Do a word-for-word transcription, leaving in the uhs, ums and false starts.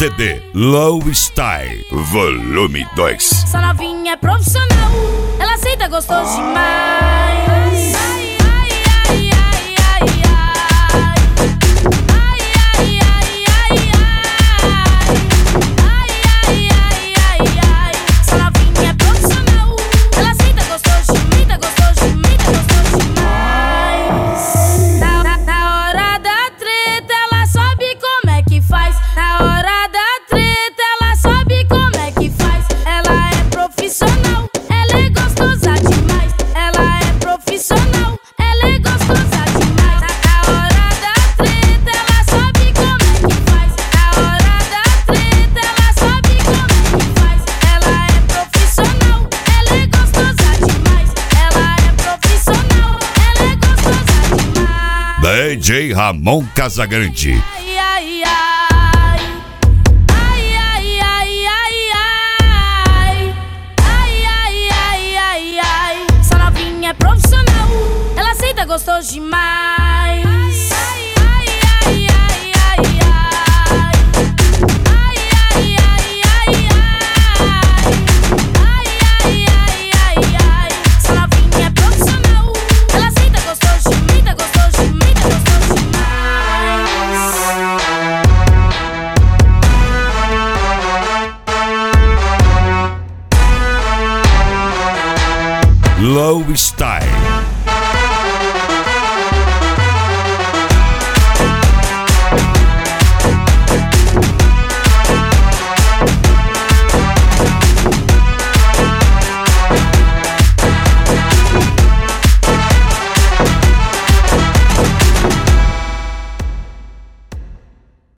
C D Low Style Volume dois. Essa novinha é profissional, ela aceita gostoso demais. Ai, ai, ai, ai, ai, ai. Ai, ai, ai, ai, ai. Ai, ai, ai, ai, ai. Essa novinha é profissional, ela aceita gostoso demais, gostoso demais, gostoso demais. Na, na, na hora da treta, ela sabe como é que faz. Na hora da treta, ela sabe como é que faz. Ela é profissional, ela é gostosa demais. Ela é profissional, ela é gostosa demais. Na hora da treta, ela sabe como é que faz. Na hora da treta, ela sabe como é que faz. Ela é profissional, ela é gostosa demais. Ela é profissional, ela é gostosa demais. D J Ramon Casagrande. Ai, ai, ai. Ai, ai, ai, ai, ai. Ai, ai, ai, ai, ai. Essa novinha é profissional, ela aceita gostoso demais. Ai, ai, ai, ai, ai, ai. Ai, ai, ai, ai, ai. Ai, ai, ai, ai, ai. Essa novinha é profissional, ela aceita gostoso demais, gostoso demais, gostoso demais. Low Style